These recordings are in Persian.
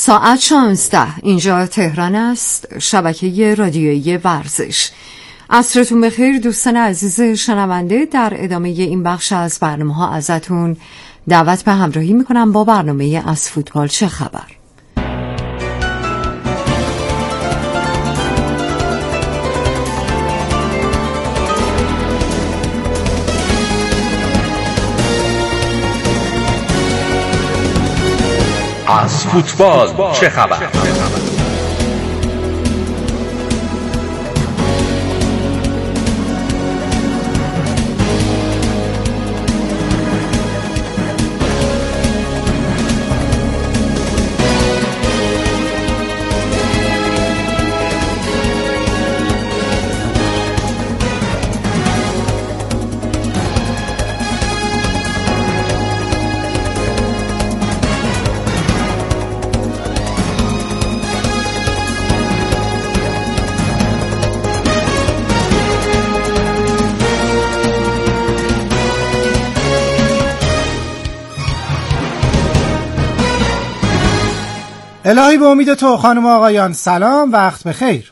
ساعت 16 اینجا تهران است. شبکه رادیویی ورزش. عصرتون بخیر دوستان عزیز شنونده. در ادامه این بخش از برنامه ها ازتون دعوت به همراهی میکنم با برنامه از فوتبال چه خبر. از فوتبال چه خبر؟ الهی به امید تو خانم و آقایان، سلام، وقت بخیر.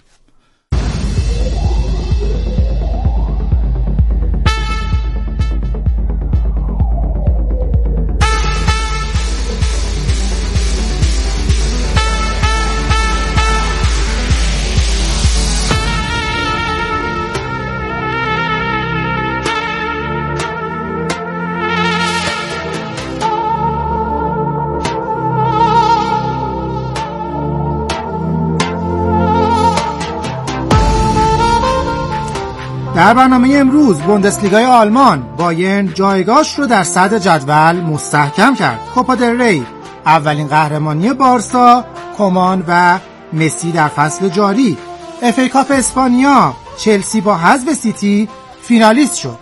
در برنامه امروز بوندسلیگای آلمان، بایرن جایگاهش رو در صدر جدول مستحکم کرد. کوپا دل ری، اولین قهرمانی بارسا، کومان و مسی در فصل جاری. اف ای کاپ اسپانیا، چلسی با حذف سیتی فینالیست شد.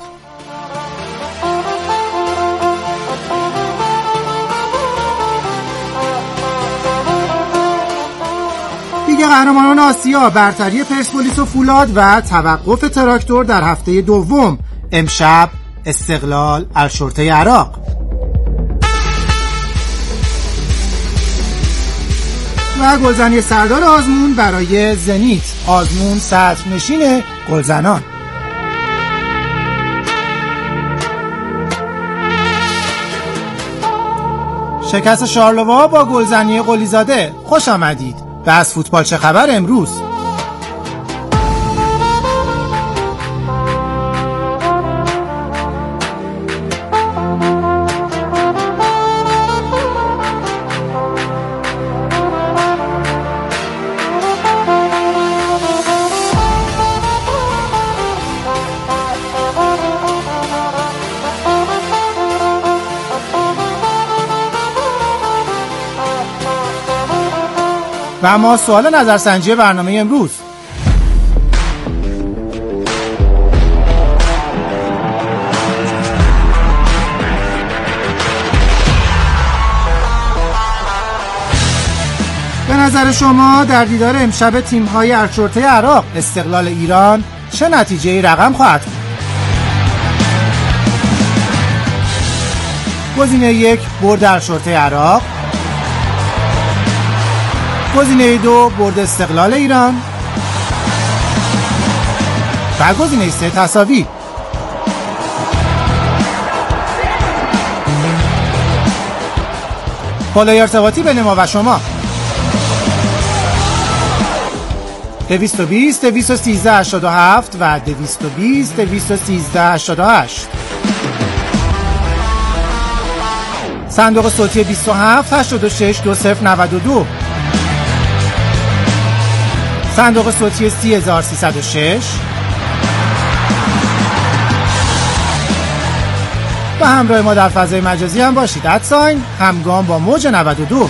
لیگ قهرمانان آسیا، برتری پرسپولیس و فولاد و توقف تراکتور در هفته دوم. امشب استقلال الشرطه عراق. و گلزنی سردار آزمون برای زنیت. آزمون صدرنشین گلزنان. شکست شارلووا با گلزنی قلیزاده. خوش آمدید به از فوتبال چه خبر امروز. و اما سوال نظرسنجی برنامه امروز. به نظر شما در دیدار امشب تیم‌های الشرطه عراق استقلال ایران چه نتیجه‌ای رقم خواهد بود؟ گزینه 1 برد الشرطه عراق، گزینه 2 برد استقلال ایران و گزینه 3 تساوی. پالای ارتباطی بین ما و شما 220 213 87 و 220 213 88. صندوق صوتی 27 86 2092. صندوق صوتی 30306 و همراه ما در فضای مجازی هم باشید. ادساین همگام با موج 92.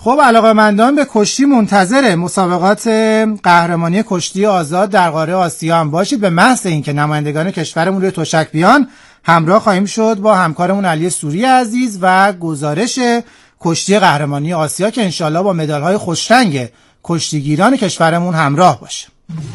خب علاقه‌مندان به کشتی منتظر مسابقات قهرمانی کشتی آزاد در قاره آسیا هم باشید. به محض اینکه نمایندگان کشورمون روی تشک بیان همراه خواهیم شد با همکارمون علی سوری عزیز و گزارش کشتی قهرمانی آسیا که انشالله با مدال‌های خوشرنگ کشتیگیران کشورمون همراه باشه.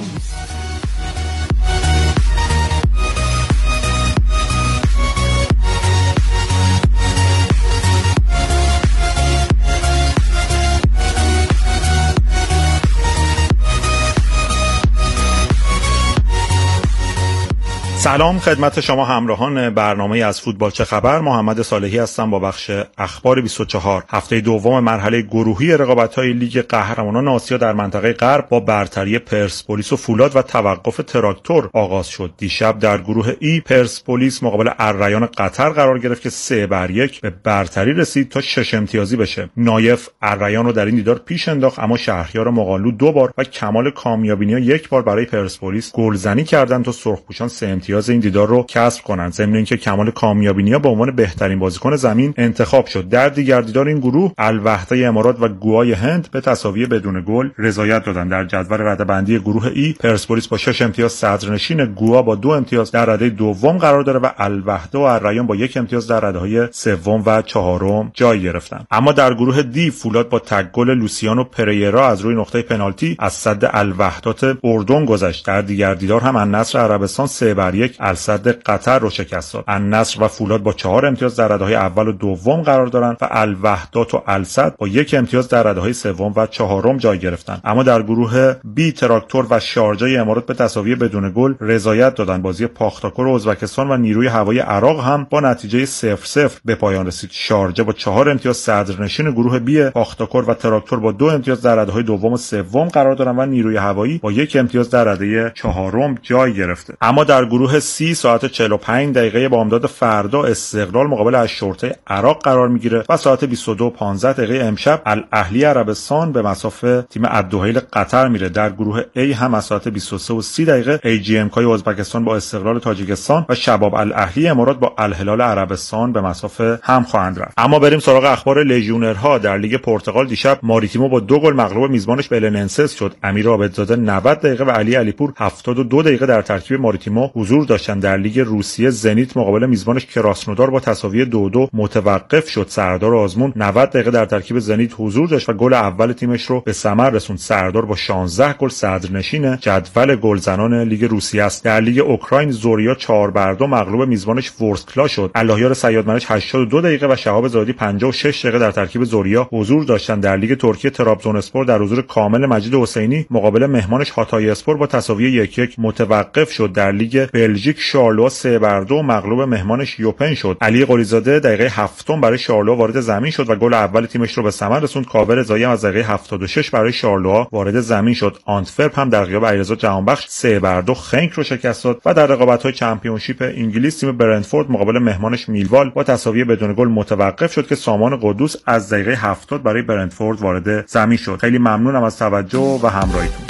سلام خدمت شما همراهان برنامه از فوتبال چه خبر. محمد صالحی هستم با بخش اخبار 24. هفته دوم مرحله گروهی رقابت‌های لیگ قهرمانان آسیا در منطقه غرب با برتری پرسپولیس و فولاد و توقف تراکتور آغاز شد. دیشب در گروه ای پرسپولیس مقابل الریان قطر قرار گرفت که 3-1 به برتری رسید تا 6 امتیازی بشه. نایف الریان رو در این دیدار پیش انداخت، اما شهریار مقالو 2 بار و کمال کامیابینیا 1 بار برای پرسپولیس گلزنی کردند تا سرخپوشان 3 امتیاز این دیدار رو کسب کنند. ضمن اینکه کمال کامیابینیا به عنوان بهترین بازیکن زمین انتخاب شد. در دیگر دیدار این گروه الوحده امارات و گوای هند به تساوی بدون گل رضایت دادند. در جدول رده‌بندی گروه ای پرسپولیس با 6 امتیاز صدرنشین، گوا با 2 امتیاز در رده دوم قرار داره و الوحده و الریان با 1 امتیاز در رده‌های سوم و چهارم جای گرفتند. اما در گروه دی فولاد با تک گل لوسیانو پریرا از روی نقطه پنالتی از سد الوحدات اردن گذشت. در دیگر دیدار هم النصر عربستان 3-1 السد قطر رو شکست داد. النصر و فولاد با 4 امتیاز در رده‌های اول و دوم قرار دارند و الوحدات و السد با 1 امتیاز در رده‌های سوم و چهارم جای گرفتند. اما در گروه بی تراکتور و شارجه امارات به تساوی بدون گل رضایت دادند. بازی پاختاکور ازبکستان و نیروی هوایی عراق هم با نتیجه 0-0 به پایان رسید. شارجه با 4 امتیاز صدرنشین گروه بی، پاختاکور و تراکتور با 2 امتیاز در رده‌های دوم و سوم قرار دارند و نیروی هوایی با 1 امتیاز در رده چهارم جای گرفته. اما در گروه سی ساعت 45 دقیقه بامداد فردا استقلال مقابل الشرطه عراق قرار میگیره و ساعت 22:15 دقیقه امشب الاهلی عربستان به مصاف تیم الدحیل قطر میره. در گروه A هم از ساعت 23:30 دقیقه AGMK ازبکستان با استقلال تاجیکستان و شباب الاهلی امارات با الهلال عربستان به مصاف هم خواهند رفت. اما بریم سراغ اخبار لژیونرها. در لیگ پرتغال دیشب ماریتیمو با 2 گل مغلوب میزبانش بلننسس شد. امیر عابدزاده 90 دقیقه و علی علیپور 72 دقیقه در ترکیب ماریتیمو حضور داشتند. در لیگ روسیه زنیت مقابل میزبانش کراسنودار با تساوی 2-2 متوقف شد. سردار آزمون 90 دقیقه در ترکیب زنیت حضور داشت و گل اول تیمش رو به ثمر رسوند. سردار با 16 گل صدرنشین جدول گلزنان لیگ روسیه است. در لیگ اوکراین زوریا 4-2 مغلوب میزبانش ورسکلا شد. اللهیار صیادمنش 82 دقیقه و شهاب زادی 56 دقیقه در ترکیب زوریا حضور داشتند. در لیگ ترکیه ترابزونسپور در حضور کامل مجید حسینی مقابل مهمانش هاتای اسپور با تساوی 1-1 متوقف شد. در لیگ بلژیک شارلوا 3-2 مغلوب مهمانش یوپن شد. علی قلیزاده دقیقه 7 برای شارلوا وارد زمین شد و گل اول تیمش رو به ثمر رسوند. کاور رضایی از دقیقه 76 برای شارلوا وارد زمین شد. آنتورپ هم در غیاب علیرضا جهانبخش 3-2 خنک رو شکست داد و در رقابت‌های چمپیونشیپ انگلیس تیم برنتفورد مقابل مهمانش میلوال با تساوی بدون گل متوقف شد که سامان قدوس از دقیقه 70 برای برنتفورد وارد زمین شد. خیلی ممنونم از توجه و همراهیتون.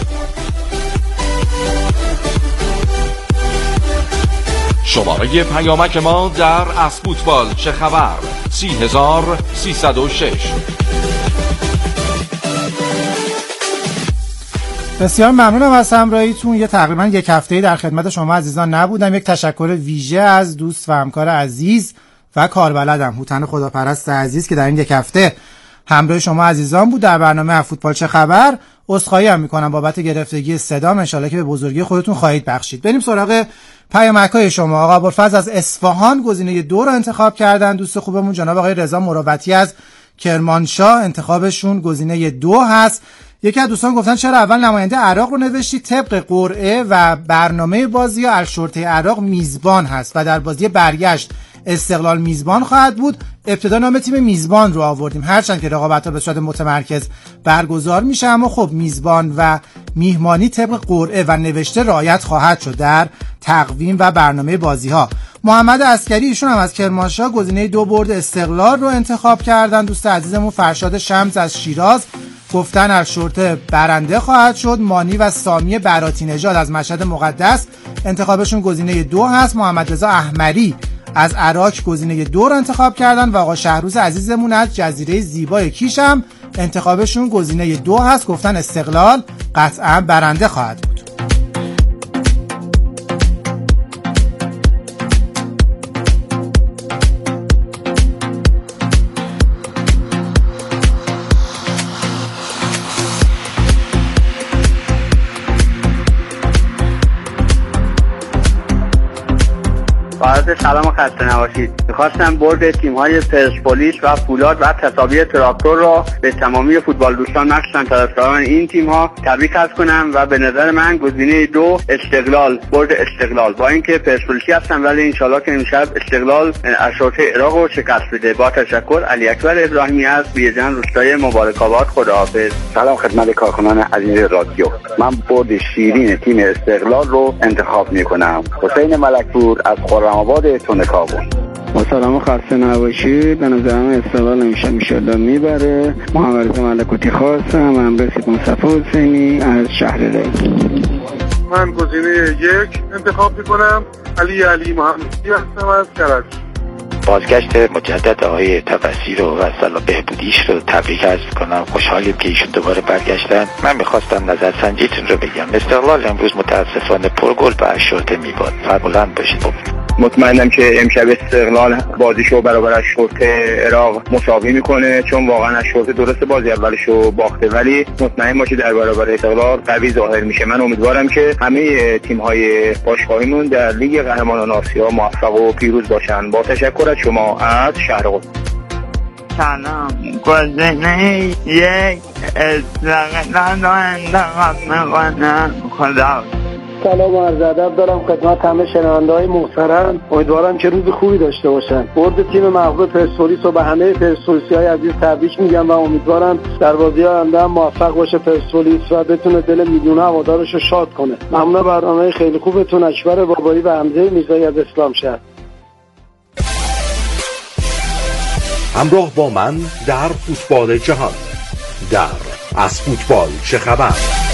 شماره پیامک ما در از فوتبال چه خبر 30306. بسیار ممنونم از همراهیتون. یه تقریبا یک هفته‌ای در خدمت شما عزیزان نبودم. یک تشکر ویژه از دوست و همکار عزیز و کاربلدم هوتن خداپرست عزیز که در این یک هفته همراه شما عزیزان بود در برنامه از فوتبال چه خبر. عذرخواهی هم میکنم بابت گرفتگی صدام، ان شاءالله که به بزرگی خودتون خواهید بخشید. بریم سراغ پیامک‌های شما. آقا ابوالفضل از اصفهان گزینه 2 رو انتخاب کردن. دوست خوبمون جناب آقای رضا مروتی از کرمانشاه انتخابشون گزینه 2 هست. یکی از دوستان گفتن چرا اول نماینده عراق رو نوشتی؟ طبق قرعه و برنامه بازی الشرطه عراق میزبان هست و در بازی برگشت استقلال میزبان خواهد بود. ابتدا نام تیم میزبان رو آوردیم هرچند که رقابت‌ها به صورت متمرکز برگزار میشه، اما خب میزبان و میهمانی طبق قرعه و نوشته رعایت خواهد شد در تقویم و برنامه بازی‌ها. محمد عسکری ایشون هم از کرمانشاه گزینه 2 برد استقلال رو انتخاب کردن. دوست عزیزمون فرشاد شمس از شیراز گفتن الشرطه برنده خواهد شد. مانی و سامی براتی نژاد از مشهد مقدس انتخابشون گزینه 2 هست. محمد رضا احمری از عراق گزینه 2 رو انتخاب کردن و آقا شهروز عزیزمون از جزیره زیبای کیش هم انتخابشون گزینه 2 هست، گفتن استقلال قطعا برنده خواهد بود. سلام و خسته نباشید. میخواستم برد تیم‌های پرسپولیس و فولاد و تساوی تراکتور را به تمامی فوتبال دوستان مخصوصا طرفداران این تیم‌ها تبریک عرض کنم و به نظر من گزینه 2 استقلال، برد استقلال، با اینکه پرسپولیسی هستم ولی انشالله که امشب استقلال اشرطه عراق رو شکست بده. با تشکر، علی اکبر ابراهیمی از بیژن روستای مبارک‌آباد. خداحافظ. سلام خدمت کارکنان عزیز رادیو. من برد شیرین تیم استقلال رو انتخاب می‌کنم. حسین ملکپور از خرم‌آباد تونکابون. با سلام و خسته نباشید. به نظرم استقلال امشب انشالله میبره. محمد ملکوتی خواستم. من رسید مصطفی حسینی از شهر ری. من گزینه 1 انتخاب میکنم. علی محمدی هستم از کرج. بازگشت مجدد آقای تبسی رو و اصلا بهبودیش رو تبریک عرض کنم. خوشحالیم که ایشون دوباره برگشتن. من میخواستم نظرسنجیتون رو بگم. استقلال امروز متاسفانه پرگل به اشرطه میباد. بلند باشید. مطمئنم که امشب استقلال بازیشو برابر اشرطه عراق مساوی میکنه، چون واقعا اشرطه درست بازی اولشو باخته ولی مطمئن باشید در برابر استقلال قوی ظاهر میشه. من امیدوارم که همه تیم‌های باشگاهیمون در لیگ قهرمانان آسیا موفق و پیروز باشن. با تشکر از شما از شهر قم. سلام. گزینه 1 استقلال رو انتخاب میکنم. خدا. سلام و عرض ادب دارم خدمت همه شنونده‌های محترم. امیدوارم که روز خوبی داشته باشن. برد تیم مغلوب پرسپولیس و به همه پرسپولیسی‌های عزیز تبریک میگم و امیدوارم در بازی آینده موفق باشه پرسپولیس و بتونه دل میلیون‌ها هوادارش رو شاد کنه. ممنون برنامه خیلی خوبتون. اکبر بابایی و حمزه میرزایی از اسلام شهر. همراه با من در فوتبال جهان، در از فوتبال چه خبر.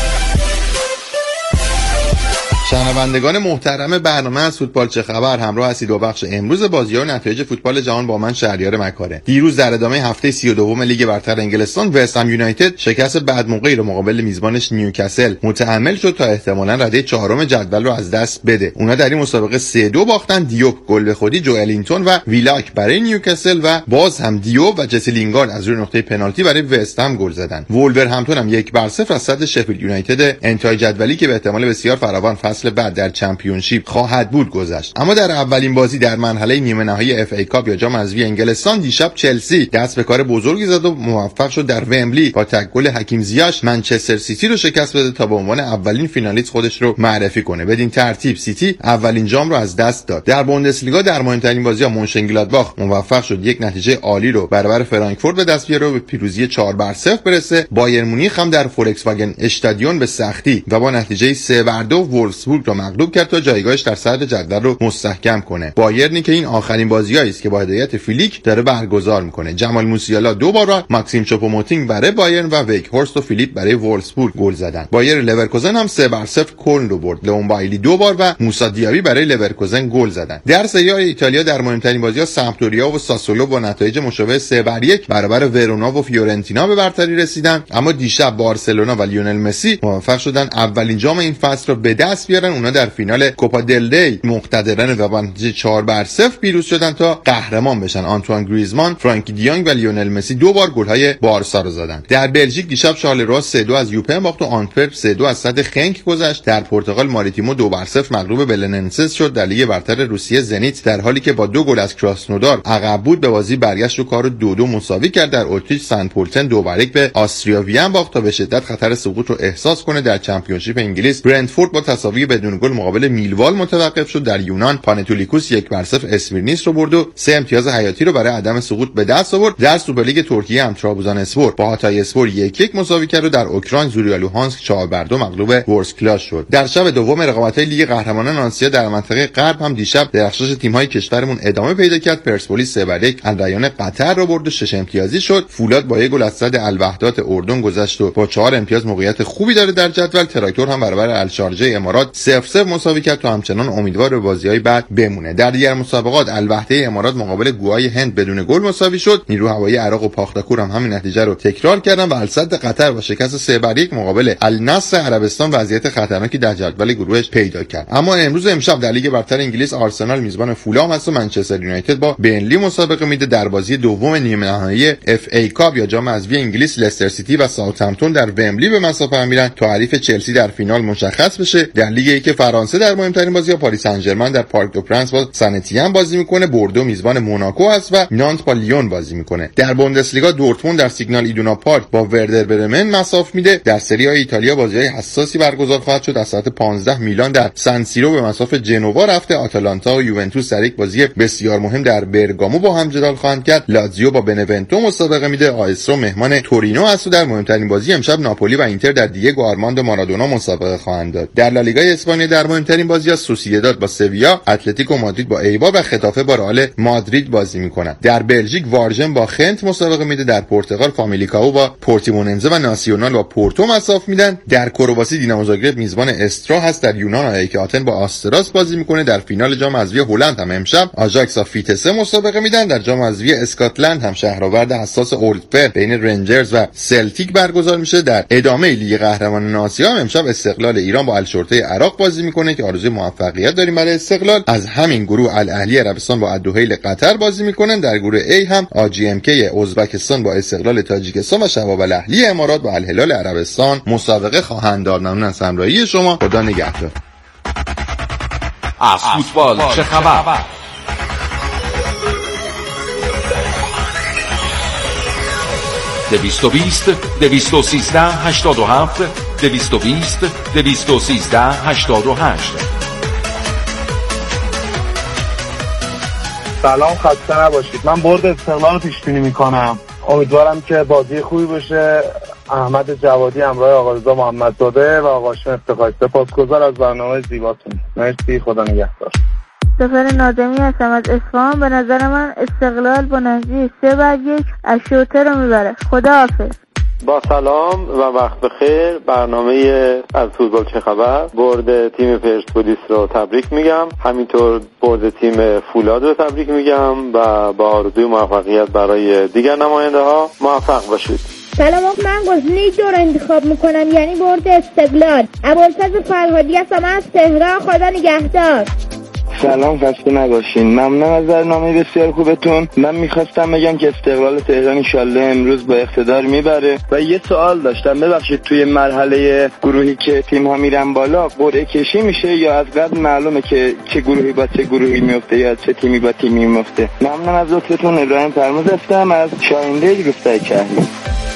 شنوندگان محترم برنامه از فوتبال چه خبر، همراه هستید با بخش امروز بازی‌ها و نتایج فوتبال جهان با من شهریار مکاره. دیروز در ادامه هفته 32 لیگ برتر انگلستان وستهم یونایتد شکست بعدموقعی رو مقابل میزبانش نیوکاسل متحمل شد تا احتمالاً رده 4 جدول رو از دست بده. اونا در این مسابقه 3-2 باختن. دیوب گل به خودی، جوئلینگتون و ویلاک برای نیوکاسل و باز هم دیوب و جسی لینگارد از روی نقطه پنالتی برای وستهم گل زدن. وولورهمپتون هم 1-0 از صد شفیلد یونایتد انتهای جدولی که به احتمال بسیار فراوان فصل بعد در چمپیونشیپ خواهد بود گذشت. اما در اولین بازی در مرحله نیمه نهایی اف ای کاپ یا جام حذفی انگلستان دیشب چلسی دست به کار بزرگی زد و موفق شد در ومبلی با تک گل حکیم زیاش منچستر سیتی رو شکست بده تا به عنوان اولین فینالیست خودش رو معرفی کنه. بدین ترتیب سیتی اولین جام رو از دست داد. در بوندسلیگا در مهمترین بازی مونشنگلادباخ موفق شد یک نتیجه عالی رو برابر فرانکفورت به دست بیاره و به پیروزی 4-0 برسه. بایر مونیخ هم در فولکس واگن استادیون به سختی و با نتیجه 3-2 وولفسبورگ رو مغلوب کرد تا جایگاهش در صدر جدول رو مستحکم کنه. بایرنی که این آخرین بازیایی است که با هدایت فیلیک داره برگزار میکنه. جمال موسیالا 2 بار و ماکسیم چوپوموتینگ برای بایرن و ویکهورست و فیلیپ برای وولفسبورگ گل زدن. بایر لورکوزن هم 3-0 کلن رو برد. لئون بایلی 2 بار و موسا دیابی برای لورکوزن گل زدن. در سری ایتالیا در مهمترین بازی‌ها سامپدوریا و ساسولو با نتایج مشابه 3-1 برابر ورونا و فیورنتینا به برتری رسیدن. اما دیشب بارسلونا و لیونل مسی موفق شدن اولین جام این فصل رو به دست بیارن. اونا در فینال کوپا دل ری مقتدرانه و با نتیجه 4-0 پیروز شدن تا قهرمان بشن. آنتوان گریزمان، فرانکی دیونگ و لیونل مسی 2 بار گل‌های بارسا رو زدن. در بلژیک دیشب شارلروا 3-2 از یوپن باخت و آنتورپ 3-2 از صد خنک گذشت. در پرتغال ماریتیمو 2-0 مغلوب بلننسس شد. در لیگ برتر روسیه زنیت در حالی که با 2 گل از کراسنودار عقب بود به بازی برگشت و کارو 2-2 مساوی کرد. در اتریش سن پولتن 2-1 به آستریا وین باخت تا به شدت خطر سقوط رو احساس کنه. در چمپیونشیپ انگلیس برنتفورد با تساوی بدون گل مقابل میلوال متوقف شد. در یونان پانتولیکوس 1-0 اسمیرنیس رو برد و 3 امتیاز حیاتی رو برای عدم سقوط به دست آورد. در سوپرلیگ ترکیه هم ترابزانسپور با هاتای اسپور 1-1 مساوی کرد و در اوکراین زوریا لوهانسک 4-2 مغلوب ورسکلاس شد. در شب دوم رقابت‌های لیگ قهرمانان آسیا در منطقه غرب هم دیشب درخشش تیم‌های کشورمون ادامه پیدا کرد. پرسپولیس 3-1 الریان قطر رو برد و 6 امتیازی شد. فولاد با 1 گل از صد الوحدات اردن گذشت و با 4 امتیاز موقعیت خوبی داره در جدول. تراکتور هم برابر الشارجه امارات 0-0 مساوی کرد تا همچنان امیدوار به بازی‌های بعد بمونه. در دیگر مسابقات الوحده امارات مقابل گوهای هند بدون گل مساوی شد. نیرو هوایی عراق و پاختاکور هم همین نتیجه رو تکرار کردن و الصد قطر با شکست 3-1 مقابل النصر عربستان وضعیت خطرناکی در جدول گروهش پیدا کرد. اما امشب در لیگ برتر انگلیس آرسنال میزبان فولام است و منچستر یونایتد با بینلی مسابقه میده. در بازی دوم نیمه نهایی اف ای کاپ یا جام حذفی انگلیس لستر سیتی و ساوثهمپتون در ومبلی به مسافه میرن تا حریف چلسی در فینال مشخص بشه. در لیگ که فرانسه در مهمترین بازی پاریس سن ژرمن در پارک دو پرنس با سن اتین بازی میکنه. بوردو میزبان موناکو است و نانت با لیون بازی میکنه. در بوندسلیگا دورتموند در سیگنال ایدونا پارک با وردر برمن مسافه میده. در سری آ ایتالیا بازی‌های حساسی برگزار خواهد شد. از ساعت 15 میلان در سن سیرو به مسافه جنوا رفته. آتالانتا و یوونتوس در یک بازی بسیار مهم در برگامو با هم جدال خواهند کرد. لاتزیو با بنونتو مسابقه میده. آیسترو مهمان تورینو است و در مهمترین بازی امشب ناپولی و اینتر در دیگو آرماندو مارادونا مسابقه خواهند داد. در لالیگا اسپانیا در مهمترین بازی‌ها سوسییداد با سویا، اتلتیکو مادرید با ایبار و خطافه با رئال مادرید بازی میکنند. در بلژیک وارژن با خنت مسابقه میده. در پرتغال فامیلیکائو با پورتیموننزه و ناسیونال با پورتو مساف میدن. در کرواسی دینامو زاگرب میزبان استرا هست. در یونان آیک آتن با آستراس بازی میکنه. در فینال جام حذفی هلند هم امشب آژاکس و فیتسه مسابقه میدن. در جام حذفی اسکاتلند هم شهرآورد حساس اولدفر بین رنجرز و سلتیک برگزار میشه. در ادامه لیگ قهرمانان آسیا هم امشب استقلال ایران با الشرطه عراق بازی میکنه که آرزوی موفقیت داریم برای استقلال. از همین گروه الاهلی عربستان با الدحیل قطر بازی میکنن. در گروه A هم AGMK ازبکستان با استقلال تاجیکستان و شباب الاهلی امارات با الهلال عربستان مسابقه خواهند داد. ممنون از همراهی شما. خدا نگهدار. از فوتبال چه خبر؟ دویست و بیست 213 220 213 88. سلام، خسته نباشید. من برد استقلال رو پیش بینی میکنم. امیدوارم که بازی خوبی باشه. احمد جوادی همراه آقا رضا محمدزاده و آقا هاشم افتخاری. سپاسگزار از برنامه زیباتون. مرسی، خدا نگهدار. سفر نادمی هستم از اصفهان. به نظر من استقلال با نتیجه 3-1 از شوته رو میبره. خداحافظ. با سلام و وقت بخیر. برنامه از فوتبال چه خبر، برد تیم پرسپولیس رو تبریک میگم، همینطور برد تیم فولاد رو تبریک میگم و با آرزوی موفقیت برای دیگر نماینده ها. موفق باشید. سلام، من گزینه 2 رو انتخاب میکنم، یعنی برد استقلال. ابوالفضل فرهادی هستم از تهران. خدا نگهدار. سلام، خسته نباشین. ممنون از برنامه بسیار خوبتون. من میخواستم بگم که استقلال تهران انشالله امروز با اقتدار میبره. و یه سوال داشتم، ببخشید، توی مرحله گروهی که تیم ها میرن بالا قرعه کشی میشه یا از قبل معلومه که چه گروهی با چه گروهی میفته یا چه تیمی با تیمی میفته؟ ممنون از لطفتون. ابراهیم فرموز هستم از شاهینده روستای کهلی.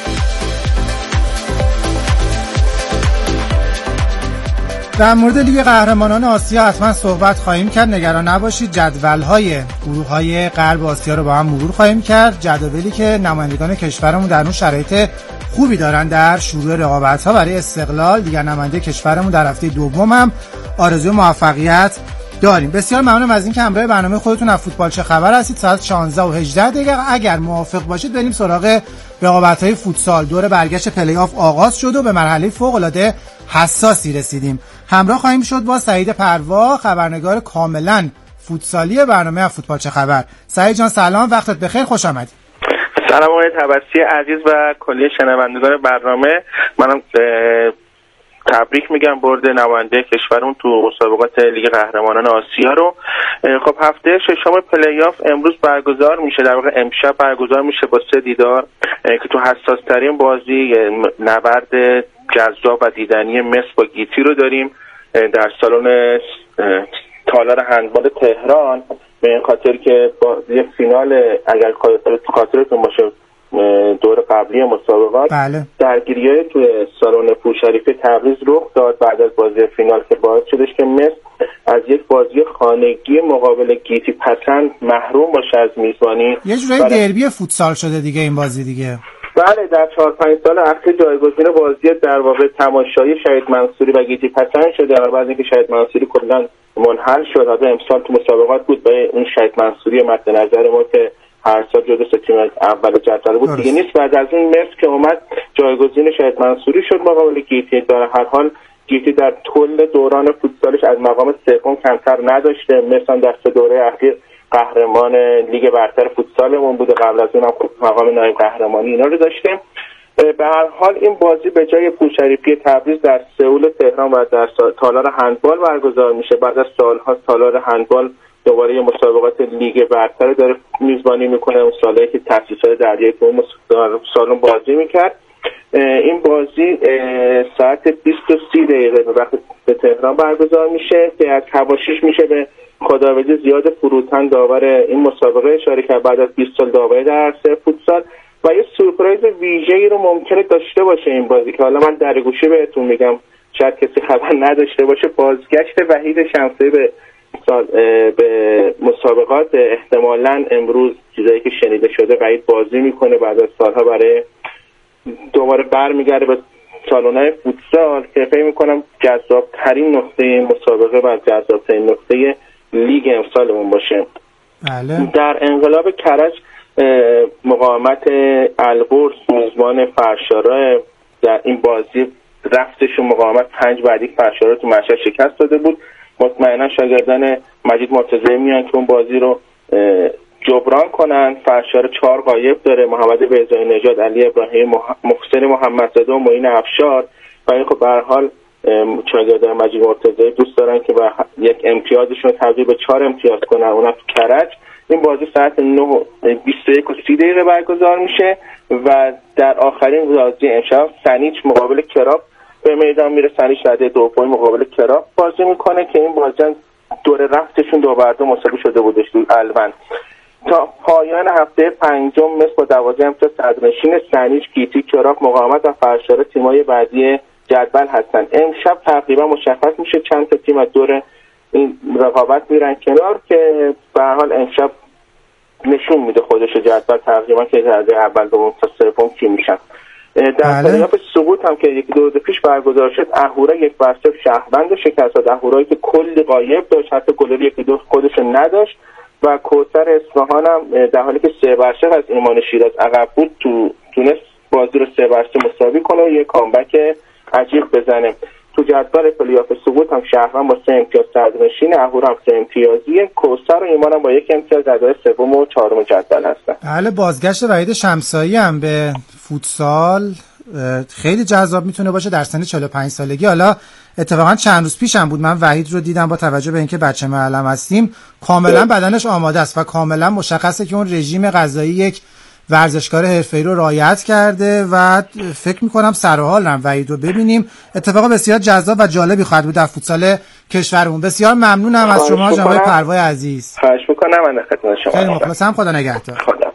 در مورد لیگ قهرمانان آسیا حتما صحبت خواهیم کرد، نگران نباشید. جدول‌های گروه‌های غرب آسیا رو با هم مرور خواهیم کرد، جدولی که نمایندگان کشورمون در اون شرایط خوبی دارن در شروع رقابت‌ها برای استقلال. دیگر نماینده کشورمون در هفته دوم هم آرزوی موفقیت داریم. بسیار ممنونم از اینکه همراه برنامه خودتون از فوتبال چه خبر هستید. ساعت 16:18 اگر موافق باشید بریم سراغ رقابت‌های فوتسال. دور برگشت پلی‌آف آغاز شد و به مرحله فوق‌العاده حساسی رسیدیم. همراه خواهیم شد با سعید پروا، خبرنگار کاملا فوتسالی برنامه از فوتبال چه خبر. سعید جان سلام، وقتت بخیر، خوش آمدید. سلام آقای تبسی عزیز و کلی شنوندگان برنامه. منم تبریک میگم برد نماینده کشورمون تو مسابقات لیگ قهرمانان آسیا رو. خب هفته ششم پلی‌آف امروز برگزار میشه، در واقع امشب برگزار میشه با 3 دیدار که تو حساس ترین بازی نبرد جذاب و دیدنی مصر با گیتی رو داریم در سالن تالار هندبال تهران، به این خاطر که بازی فینال اگر خاطرتون باشه دور قبلی مسابقات درگیری‌های توی سالن پورشریفی تبریز رخ داد بعد از بازی فینال که باعث شدش که مصر از یک بازی خانگی مقابل گیتی پسند محروم باشه از میزبانی. یه جورایی دربی فوتسال شده دیگه این بازی دیگه. بله، در 4-5 سال اخیر جایگزین بازی در واقع تماشایی شهید منصوری و گیتی پسند شده و بعد اینکه شهید منصوری کلا منحل شد، حالا امسال تو مسابقات بود با این شهید منصوری مد نظر ما که هر سال جزو تیم اول جدول بود دیگه نیست. بعد از این مصر که اومد جایگزین شهید منصوری شد مقابل گیتی. در هر حال گیتی در طول دوران فوتسالش از مقام سوم کمتر نداشته. مثلا در 3 دوره اخیر قهرمان لیگ برتر فوتسالمون بوده، قبل از اونم مقام نایب قهرمانی اینا رو داشته. به هر حال این بازی به جای پورشریفی تبریز در سئول تهران و در تالار هندبال برگزار میشه. بعد از سالها تالار هندبال دوباره یه مسابقات لیگ برتر داره میزبانی میکنه، اون سالایی که تأسیس شده در یک سالن بازی میکرد. این بازی ساعت 20:30 به وقت به تهران برگزار میشه که از حواشیش میشه به خداوندی زیاد فروتن داور این مسابقه اشاره کرد بعد از 20 سال داوری در عرصه فوتسال و یه سورپرایز ویژه‌ای رو ممکنه داشته باشه این بازی که حالا من در گوشه بهتون میگم، شاید کسی خبر نداشته باشه. بازگشت وحید شمسایی به مسابقات. احتمالاً امروز چیزایی که شنیده شده وحید بازی میکنه، بعد از سالها برای دوباره برمیگرده به سالن‌های فوتسال که فکر میکنم جذاب‌ترین نقطه این مسابقه و جذاب‌ترین نقطه لیگ امسالمون باشه. بله. در انقلاب کرج مقاومت البرز میزبان فرشاره در این بازی رفتشون مقاومت 5 بعدی فرشاره تو مشهد شکست داده بود. مطمئنا شاگردان مجید مرتضی میان که اون بازی رو جبران کنن. فرشاره 4 غایب داره، محمد بیضایی نژاد، علی ابراهیم، محسن محمدزاده و معین افشار و این خب به هر حال شاگردان مجید مرتضی دوست دارن که با یک امتیازشون تبدیل به 4 امتیاز کنن، اونم تو کرج. این بازی ساعت 9:21 برگزار میشه و در آخرین بازی امشب سنیچ مقابل کراب به میدان میره. سنیچ رده دوم مقابل کراب بازی میکنه که این بازی دور رفتشون 2-2 مساوی شده بودش تو الوند. تا پایان هفته پنجم مثل با 12 امتیاز صدرنشین سنیچ، گیتی، کراب، مقاومت و فرشاره تیمای بعدی جدول هستن. امشب تقریبا مشخص میشه چند تا تیم از دور این رقابت میرن کنار که به هر حال امشب نشون میده خودش جدول تقریبا که در اول دوم تا سوم کی میشن. در پلی‌آف سقوط هم که 1-2 روز پیش برگزار شد، اهورا 1-0 شهروند شکست داد. اهورایی که کلی غایب داشت، حتی گلری 1-2 خودش نداشت و کوثر اصفهان هم در حالی که 3-0 از ایمان شیراز عقب بود تونست بازی رو 3-3 مساوی کنه و یک کامبک عجیب بزنه. تو جدول پلی‌آف سقوط هم شهروند با 3 امتیاز صدرنشین، اهورا هم 3 امتیازیه، کوثر و ایمان هم با 1 امتیاز در سوم و چهارم جدول هستن. بله، بازگشت وحید شمسایی هم به فوتسال خیلی جذاب میتونه باشه در سن 45 سالگی. حالا اتفاقا چند روز پیش هم بود من وحید رو دیدم، با توجه به اینکه بچه معلم هستیم کاملا بدنش آماده است و کاملا مشخصه که اون رژیم غذایی یک ورزشکار حرفه‌ای رو رعایت کرده و فکر می‌کنم سر و حالم وحید رو ببینیم. اتفاق بسیار جذاب و جالبی خواهد بود در فوتسال کشورمون. بسیار ممنونم از شما جناب پروای عزیز. خواهش می‌کنم. من خدمت شما. خیلی مخلصم. خدا نگهدار. خدا.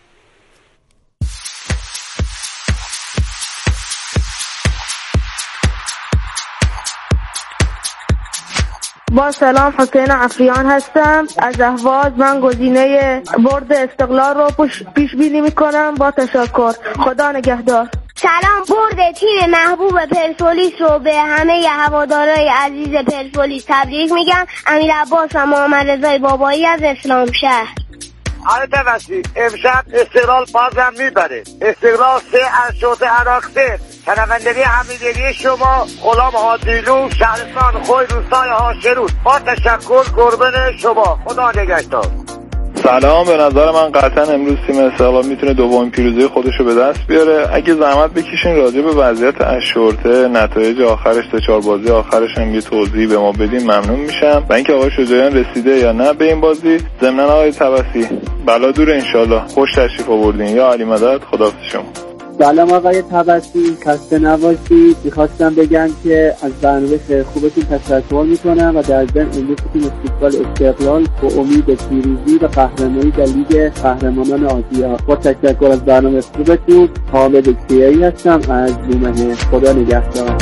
با سلام، حسین افریان هستم از اهواز. من گزینه برد استقلال رو پیش بینی میکنم. با تشکر. خدا نگهدار. سلام، برد تیم محبوب پرسپولیس رو به همه هوادارهای عزیز پرسپولیس تبریک میگم. امیر عباس و محمد رضای بابایی از اسلام شهر. آره توسلی، امشب استقلال بازم میبره. استقلال 3 از شوط عراق 3. شنوندگی همیدگی شما غلام حادیلو، شهرستان خوی، روستای هاشرود. با تشکر، قربان شما. خدا نگهدار. سلام، به نظر من قطعا امروز تیم استقلال میتونه دومین پیروزی خودش رو به دست بیاره. اگه زحمت بکشین راجع به وضعیت اشورته، نتایج آخرش، 3-4 بازی آخرش هم یه توضیح به ما بدین ممنون میشم. و اینکه آقای شجاعیان رسیده یا نه به این بازی. ضمن آقای طبسی بلا دور انشالله. خوش تشریف آوردین. یا علی مدد. خداحافظ شما. سلام آقای طبسی، خسته نباشید. میخواستم بگم که از برنامه خوبتون تشکر میکنم و در ضمن امروز تیم فوتبال استقلال با امید پیروزی و قهرمانی در لیگ قهرمانان آسیا. با تشکر از برنامه خوبتون. حامد کیایی هستم از بومنه. خدا نگهدار.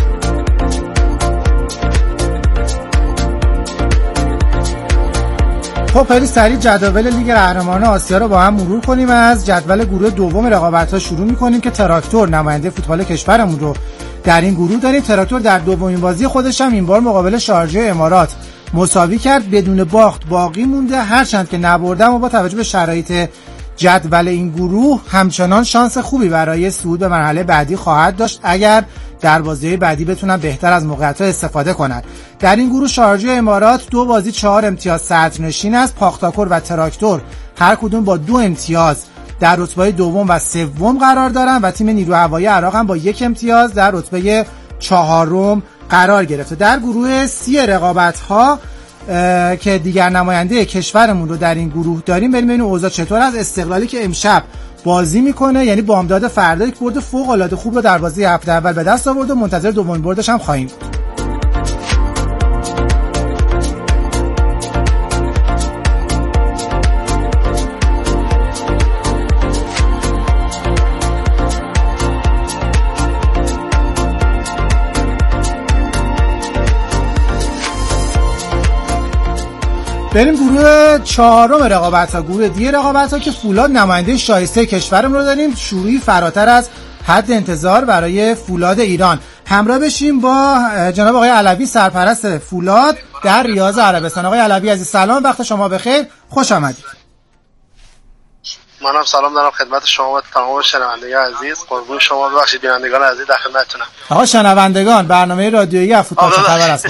خب خیلی سریع جدول لیگ قهرمانان آسیا رو با هم مرور کنیم. از جدول گروه دوم رقابت‌ها شروع می‌کنیم که تراکتور نماینده فوتبال کشورمون رو در این گروه داریم. تراکتور در دومین بازی خودش هم این بار مقابل شارجه امارات مساوی کرد، بدون باخت باقی مونده. هرچند که نبرده اما با توجه به شرایط جدول این گروه همچنان شانس خوبی برای صعود به مرحله بعدی خواهد داشت اگر در بازی بعدی بتونن بهتر از موقعیت‌ها استفاده کنن. در این گروه شارجه امارات 2 بازی 4 امتیاز صدرنشین است. پاختاکور و تراکتور هر کدوم با 2 امتیاز در رتبه دوم و سوم قرار دارن و تیم نیروی هوایی عراق هم با 1 امتیاز در رتبه 4م قرار گرفته. در گروه C رقابت‌ها که دیگر نماینده کشورمون رو در این گروه داریم، بریم ببینیم اوضاع چطور است. استقلالی که امشب بازی میکنه، یعنی بامداد فردا، یک برد فوق العاده خوب رو در بازی هفته اول به دست آورد و منتظر دومین بردش هم خواهیم بود. بریم گروه 4 رقابت‌ها، گروه دی رقابت‌ها که فولاد نماینده شایسته کشورمون رو داریم. شروعی فراتر از حد انتظار برای فولاد ایران. همراه بشیم با جناب آقای علوی، سرپرست فولاد در ریاض عربستان. آقای علوی عزیز سلام، وقت شما بخیر، خوش آمدید. منم سلام دارم خدمت شما و تمام شنوندگان عزیز. قربون شما، ببخشید بینندگان عزیز در خدمتتونم. آقا شنوندگان، برنامه رادیویی فوتبال چه خبر است؟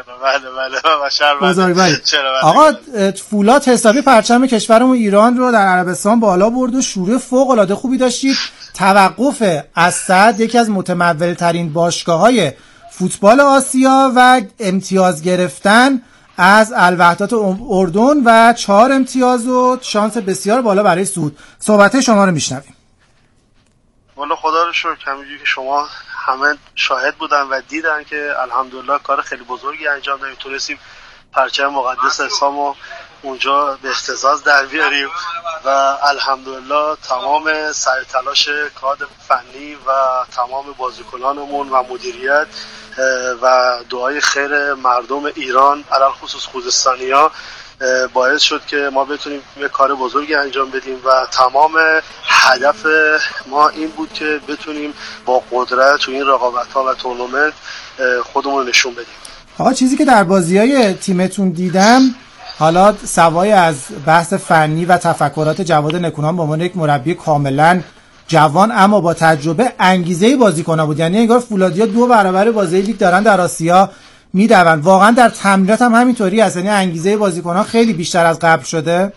بله. آقا فولاد حسابی پرچم کشورمون ایران رو در عربستان بالا برد و شروع فوق العاده خوبی داشتید. توقف اسد، یکی از متمول‌ترین باشگاه‌های فوتبال آسیا و امتیاز گرفتن از الوحدات اردن و 4 امتیاز و شانس بسیار بالا برای صعود. صحبت شما رو میشنویم. والله خدا رو شکر، همونجوری که شما همه شاهد بودن و دیدن که الحمدلله کار خیلی بزرگی انجام دادیم، تونستیم پرچم مقدس اسلامو اونجا به اهتزاز در بیاریم و الحمدلله تمام سعی تلاش کادر فنی و تمام بازیکنانمون و مدیریت و دعای خیر مردم ایران علل خصوص خوزستانی‌ها باعث شد که ما بتونیم یه کار بزرگی انجام بدیم و تمام هدف ما این بود که بتونیم با قدرت تو این رقابت‌ها و تورنمنت خودمون نشون بدیم. آقا چیزی که در بازی‌های تیمتون دیدم، حالا سوای از بحث فنی و تفکرات جواد نکونام به عنوان یک مربی کاملا جوان اما با تجربه، انگیزه بازیکن‌ها بود. یعنی انگار فولادیا 2 برابر بازی لیگ دارن در آسیا میدوند. واقعا در تمرینات هم همینطوری هست، یعنی انگیزه بازیکن‌ها خیلی بیشتر از قبل شده.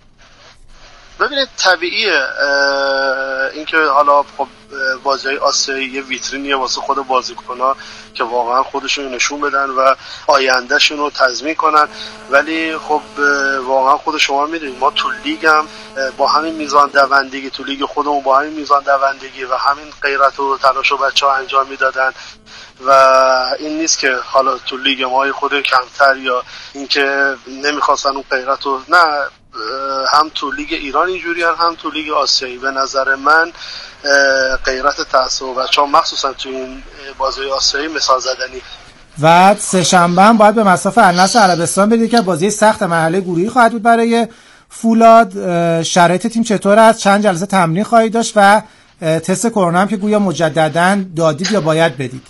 ببینید طبیعیه اینکه حالا خب بازی‌های آسیایی یه ویترینیه واسه خود بازیکن‌ها که واقعا خودشون نشون بدن و آیندهشون رو تضمین کنن، ولی خب واقعا خود شما میدونید ما تو لیگ هم با همین میزان دوندگی، تو لیگ خودمون با همین میزان دوندگی و همین غیرت و تلاش رو بچه‌ها انجام میدادن و این نیست که حالا تو لیگ ما خود کمتر یا اینکه نمیخواستن اون غیرت رو، نه، هم تو لیگ ایران اینجوری هم تو لیگ آسیایی. به نظر من غیرت تعصب بچه‌ها مخصوصا تو این بازی آسیایی مثال زدنی. و سه شنبه هم باید به مصاف النصر عربستان برید که بازی سخت مرحله گروهی خواهد بود برای فولاد. شرایط تیم چطور است؟ چند جلسه تمرین خواهید داشت و تست کرونا هم که گویا مجدداً دادید یا باید بدید؟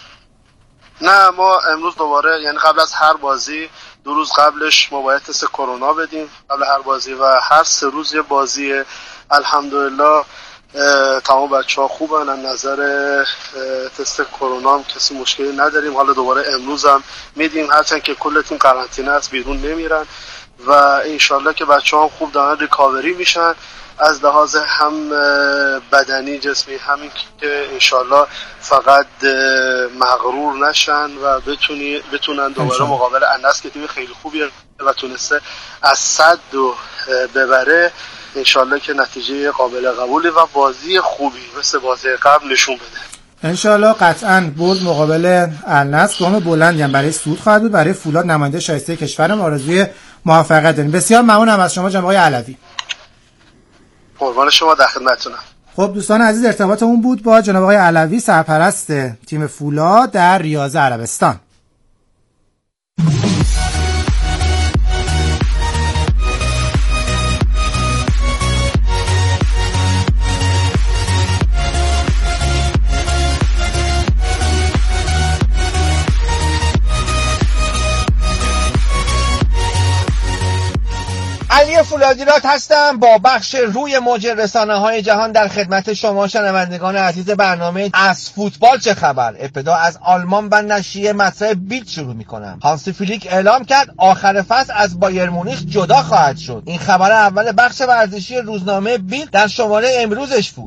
نه، ما امروز دوباره، یعنی قبل از هر بازی 2 روز قبلش ما باید تست کرونا بدیم قبل هر بازی و هر 3 روز یه بازی. الحمدلله تمام بچه‌ها خوبن، از نظر تست کرونا هم کسی مشکلی نداریم. حالا دوباره امروز هم میدیم، هرچند که کل تیم قرنطینه است، بیرون نمیرن و انشالله که بچه‌ها هم خوب دارن ریکاوری میشن از لحاظ هم بدنی جسمی، همین که انشالله فقط مغرور نشن و بتونن دوباره مقابل النصر که تیم خیلی خوبیه و تونسته از صد رو ببره، انشالله که نتیجه قابل قبولی و بازی خوبی مثل بازی قبل نشون بده. انشالله قطعاً برد مقابل النصر گام بلندی هم برای صعود خواهد بود. برای فولاد نماینده شایسته کشورم آرزوی موفقیت داریم. بسیار ممنونم از شما جناب آقای علوی. قربان شما، در خدمتتونم. خب دوستان عزیز، ارتباطمون بود با جناب آقای علوی، سرپرست تیم فولاد در ریاض عربستان. علی فولادیرات هستم با بخش روی موج رسانه‌های جهان در خدمت شما شنوندگان عزیز برنامه از فوتبال چه خبر. ابتدا از آلمان و نشریه مطرح بیلد شروع می‌کنم. هانسی فلیک اعلام کرد آخر فصل از بایر مونیخ جدا خواهد شد. این خبر اول بخش ورزشی روزنامه بیلد در شماره امروزش بود.